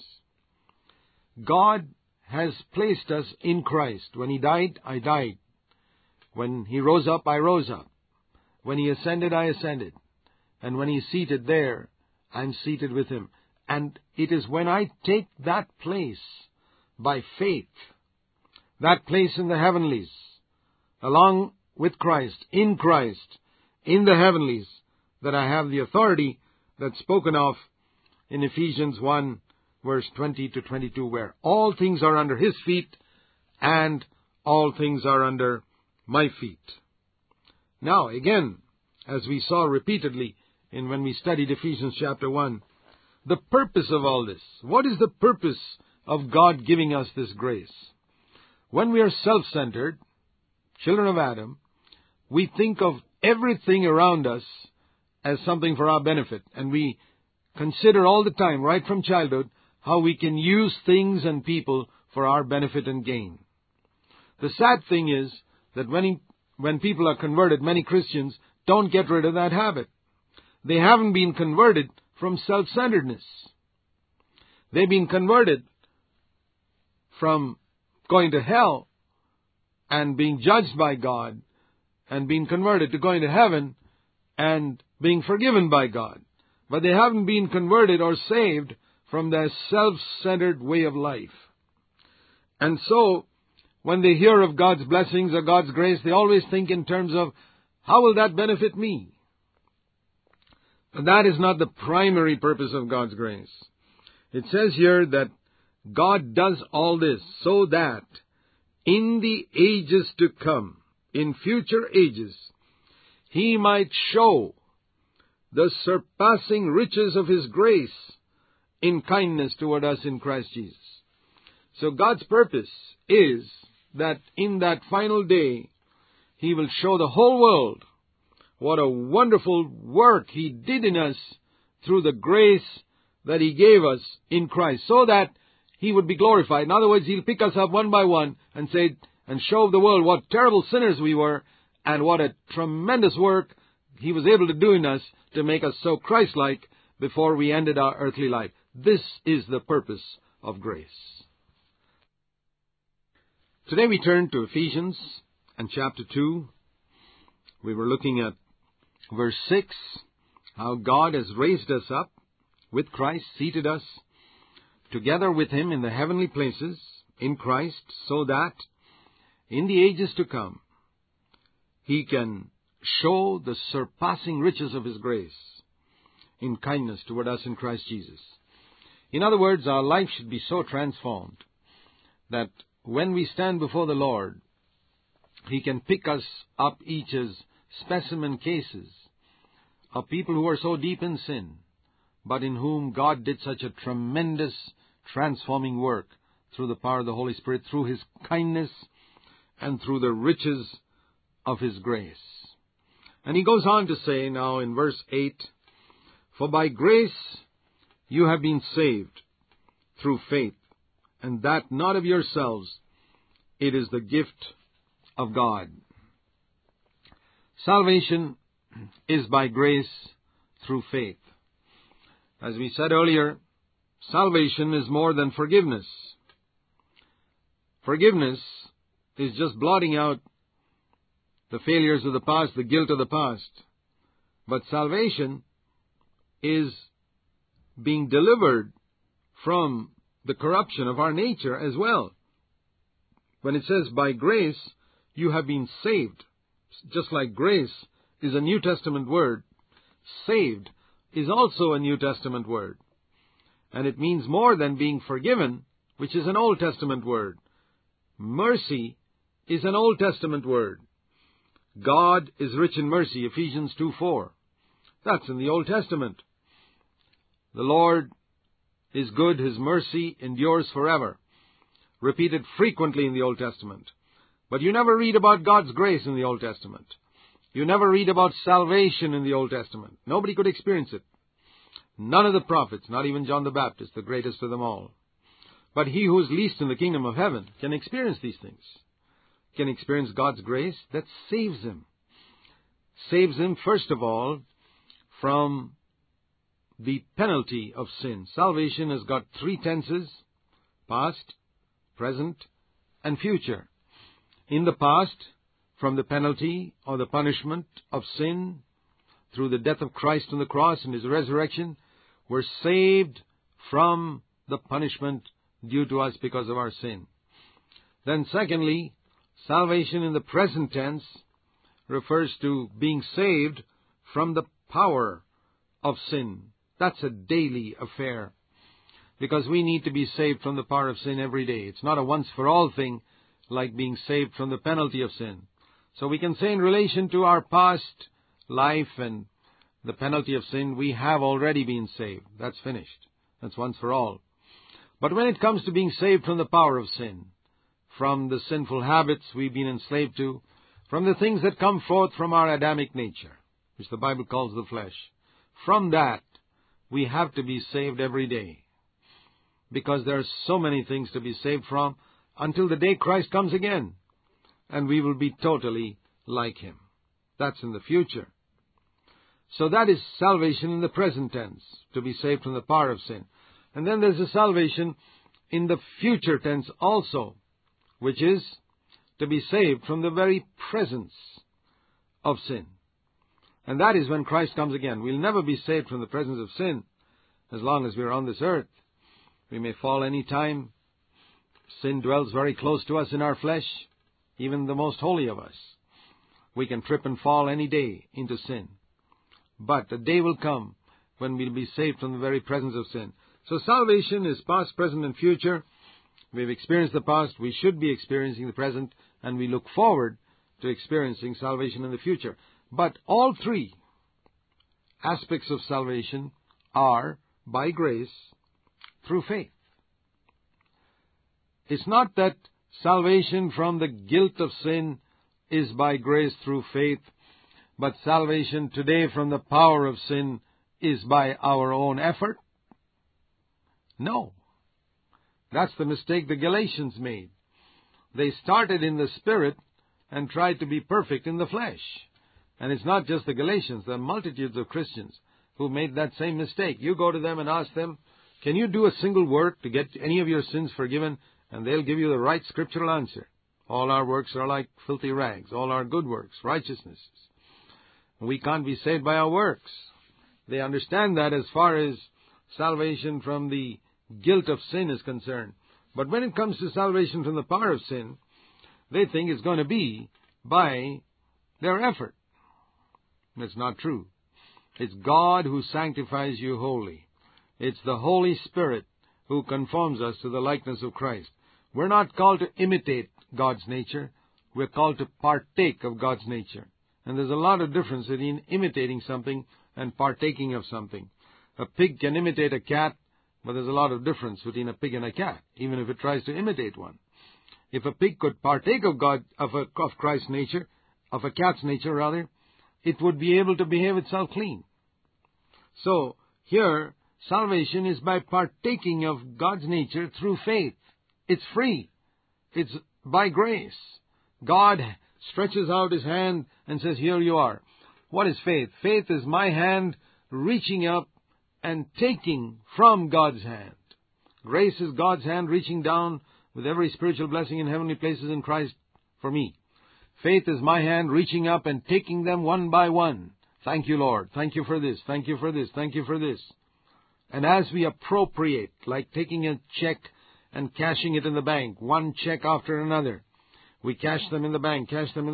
God has placed us in Christ. When He died, I died. When He rose up, I rose up. When He ascended, I ascended. And when He's seated there, I'm seated with Him. And it is when I take that place by faith, that place in the heavenlies, along with Christ, in the heavenlies, that I have the authority that's spoken of in Ephesians 1, verse 20 to 22, where all things are under His feet and all things are under my feet. Now, again, as we saw repeatedly when we studied Ephesians chapter 1, the purpose of all this. What is the purpose of God giving us this grace? When we are self-centered, children of Adam, we think of everything around us as something for our benefit. And we consider all the time, right from childhood, how we can use things and people for our benefit and gain. The sad thing is that when people are converted, many Christians don't get rid of that habit. They haven't been converted from self-centeredness. They've been converted from going to hell and being judged by God, and being converted to going to heaven and being forgiven by God. But they haven't been converted or saved from their self-centered way of life. And so, when they hear of God's blessings or God's grace, they always think in terms of, how will that benefit me? But that is not the primary purpose of God's grace. It says here that God does all this so that in the ages to come, in future ages, He might show the surpassing riches of His grace in kindness toward us in Christ Jesus. So God's purpose is that in that final day, He will show the whole world what a wonderful work He did in us through the grace that He gave us in Christ, so that He would be glorified. In other words, He'll pick us up one by one and say, and show the world what terrible sinners we were, and what a tremendous work He was able to do in us to make us so Christ-like before we ended our earthly life. This is the purpose of grace. Today we turn to Ephesians and chapter 2. We were looking at verse 6, how God has raised us up with Christ, seated us together with Him in the heavenly places in Christ, so that in the ages to come, He can show the surpassing riches of His grace in kindness toward us in Christ Jesus. In other words, our life should be so transformed that when we stand before the Lord, He can pick us up each as specimen cases of people who are so deep in sin, but in whom God did such a tremendous transforming work through the power of the Holy Spirit, through His kindness, and through the riches of His grace. And he goes on to say now in verse 8, for by grace you have been saved through faith, and that not of yourselves, it is the gift of God. Salvation is by grace through faith. As we said earlier, salvation is more than forgiveness. Forgiveness is just blotting out the failures of the past, the guilt of the past. But salvation is being delivered from the corruption of our nature as well. when it says, by grace you have been saved, just like grace is a New Testament word, saved is also a New Testament word. And it means more than being forgiven, which is an Old Testament word. Mercy is an Old Testament word. God is rich in mercy, Ephesians 2:4. That's in the Old Testament. The Lord is good, His mercy endures forever. Repeated frequently in the Old Testament. But you never read about God's grace in the Old Testament. You never read about salvation in the Old Testament. Nobody could experience it. None of the prophets, not even John the Baptist, the greatest of them all. But he who is least in the kingdom of heaven can experience these things. Can experience God's grace that saves him. Saves him, first of all, from the penalty of sin. Salvation has got three tenses: past, present, and future. In the past, from the penalty or the punishment of sin, through the death of Christ on the cross and His resurrection, we're saved from the punishment due to us because of our sin. Then secondly, salvation in the present tense refers to being saved from the power of sin. That's a daily affair, because we need to be saved from the power of sin every day. It's not a once-for-all thing like being saved from the penalty of sin. So we can say in relation to our past life and the penalty of sin, we have already been saved. That's finished. That's once for all. But when it comes to being saved from the power of sin, from the sinful habits we've been enslaved to, from the things that come forth from our Adamic nature, which the Bible calls the flesh, from that we have to be saved every day. Because there are so many things to be saved from until the day Christ comes again, and we will be totally like Him. That's in the future. So that is salvation in the present tense, to be saved from the power of sin. And then there's a salvation in the future tense also, which is to be saved from the very presence of sin. And that is when Christ comes again. We'll never be saved from the presence of sin as long as we're on this earth. We may fall any time. Sin dwells very close to us in our flesh, even the most holy of us. We can trip and fall any day into sin. But a day will come when we'll be saved from the very presence of sin. So salvation is past, present, and future. We've experienced the past, we should be experiencing the present, and we look forward to experiencing salvation in the future. But all three aspects of salvation are by grace through faith. It's not that salvation from the guilt of sin is by grace through faith, but salvation today from the power of sin is by our own effort. No. That's the mistake the Galatians made. They started in the Spirit and tried to be perfect in the flesh. And it's not just the Galatians. There are multitudes of Christians who made that same mistake. You go to them and ask them, can you do a single work to get any of your sins forgiven? And they'll give you the right scriptural answer. All our works are like filthy rags. All our good works, righteousnesses. We can't be saved by our works. They understand that as far as salvation from the guilt of sin is concerned. But when it comes to salvation from the power of sin, they think it's going to be by their effort. That's not true. It's God who sanctifies you wholly. It's the Holy Spirit who conforms us to the likeness of Christ. We're not called to imitate God's nature. We're called to partake of God's nature. And there's a lot of difference between imitating something and partaking of something. A pig can imitate a cat, but there's a lot of difference between a pig and a cat, even if it tries to imitate one. If a pig could partake of Christ's nature, of a cat's nature rather, it would be able to behave itself clean. So here, salvation is by partaking of God's nature through faith. It's free. It's by grace. God stretches out His hand and says, here you are. What is faith? Faith is my hand reaching up and taking from God's hand. Grace is God's hand reaching down with every spiritual blessing in heavenly places in Christ for me. Faith is my hand reaching up and taking them one by one. Thank you, Lord. Thank you for this. Thank you for this. Thank you for this. And as we appropriate, like taking a check and cashing it in the bank, one check after another, We cash them in the bank,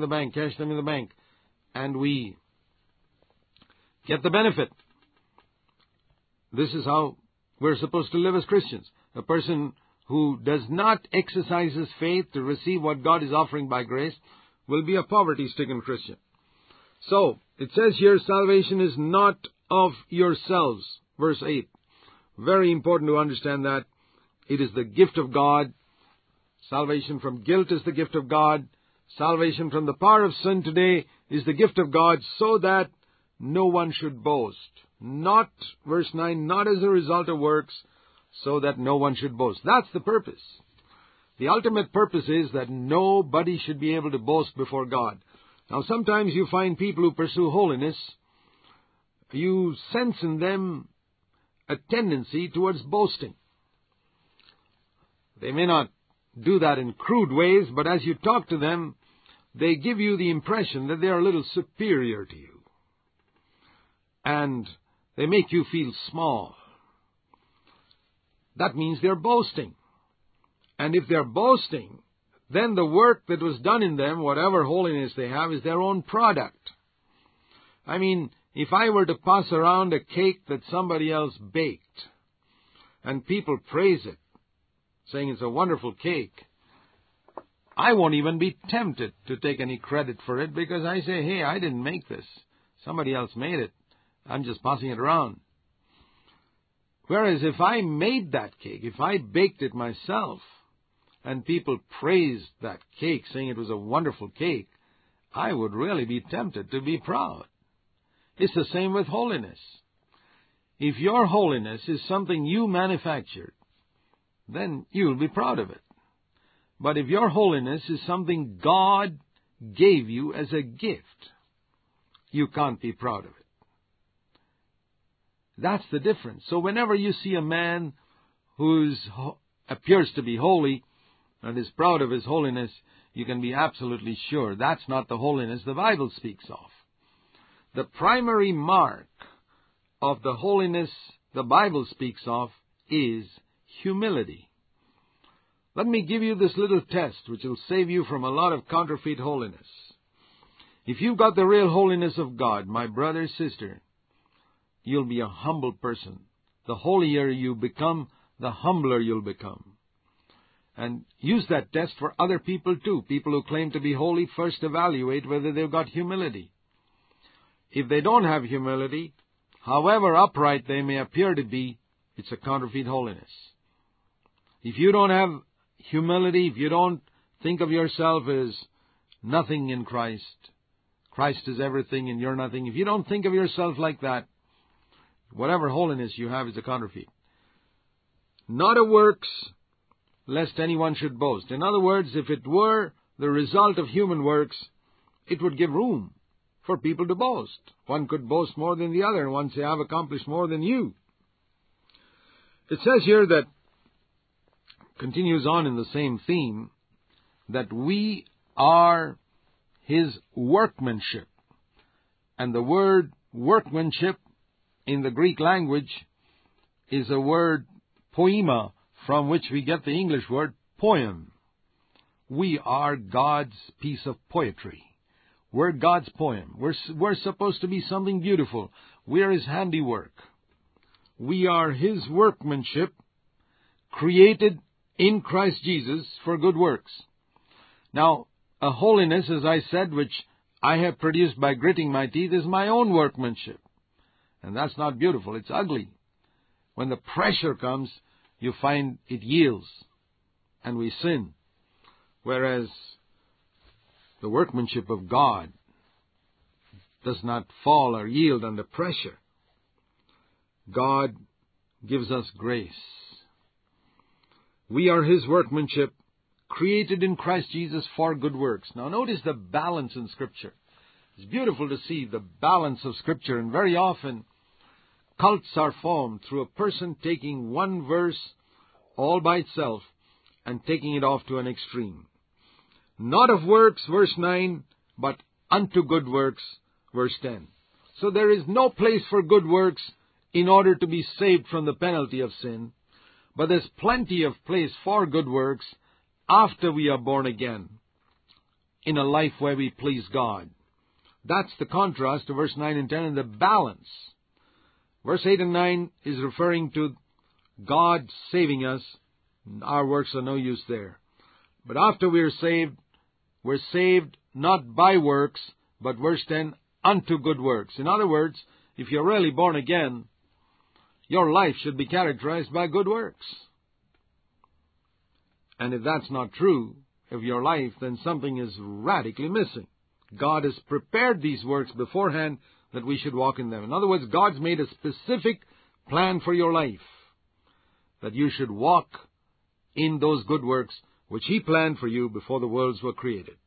and we get the benefit. This is how we're supposed to live as Christians. A person who does not exercise his faith to receive what God is offering by grace will be a poverty-stricken Christian. So, it says here, salvation is not of yourselves. Verse 8. Very important to understand that. It is the gift of God. Salvation from guilt is the gift of God. Salvation from the power of sin today is the gift of God, so that no one should boast. Not, verse 9, not as a result of works, so that no one should boast. That's the purpose. The ultimate purpose is that nobody should be able to boast before God. Now, sometimes you find people who pursue holiness, you sense in them a tendency towards boasting. They may not do that in crude ways, but as you talk to them, they give you the impression that they are a little superior to you. And they make you feel small. That means they're boasting. And if they're boasting, then the work that was done in them, whatever holiness they have, is their own product. I mean, if I were to pass around a cake that somebody else baked, and people praise it, saying it's a wonderful cake, I won't even be tempted to take any credit for it, because I say, hey, I didn't make this. Somebody else made it. I'm just passing it around. Whereas if I made that cake, if I baked it myself, and people praised that cake, saying it was a wonderful cake, I would really be tempted to be proud. It's the same with holiness. If your holiness is something you manufactured, then you'll be proud of it. But if your holiness is something God gave you as a gift, you can't be proud of it. That's the difference. So whenever you see a man who appears to be holy and is proud of his holiness, you can be absolutely sure that's not the holiness the Bible speaks of. The primary mark of the holiness the Bible speaks of is humility. Let me give you this little test which will save you from a lot of counterfeit holiness. If you've got the real holiness of God, my brother, sister, you'll be a humble person. The holier you become, the humbler you'll become. And use that test for other people too. People who claim to be holy, first evaluate whether they've got humility. If they don't have humility, however upright they may appear to be, it's a counterfeit holiness. If you don't have humility, if you don't think of yourself as nothing in Christ, Christ is everything and you're nothing, if you don't think of yourself like that, whatever holiness you have is a counterfeit. Not of works, lest anyone should boast. In other words, if it were the result of human works, it would give room for people to boast. One could boast more than the other, and one say, I've accomplished more than you. It says here that, continues on in the same theme, that we are His workmanship. And the word workmanship in the Greek language is a word poema, from which we get the English word poem. We are God's piece of poetry. We're God's poem. We're supposed to be something beautiful. We're His handiwork. We are His workmanship, created in Christ Jesus for good works. Now, a holiness, as I said, which I have produced by gritting my teeth, is my own workmanship. And that's not beautiful. It's ugly. When the pressure comes, you find it yields, and we sin. Whereas the workmanship of God does not fall or yield under pressure. God gives us grace. We are His workmanship, created in Christ Jesus for good works. Now notice the balance in Scripture. It's beautiful to see the balance of Scripture, and very often cults are formed through a person taking one verse all by itself and taking it off to an extreme. Not of works, verse 9, but unto good works, verse 10. So there is no place for good works in order to be saved from the penalty of sin, but there's plenty of place for good works after we are born again. in a life where we please God. That's the contrast to verse 9 and 10 and the balance. Verse 8 and 9 is referring to God saving us. Our works are no use there. But after we're saved not by works, but verse 10, unto good works. In other words, if you're really born again, your life should be characterized by good works. And if that's not true of your life, then something is radically missing. God has prepared these works beforehand that we should walk in them. In other words, God's made a specific plan for your life, that you should walk in those good works which He planned for you before the worlds were created.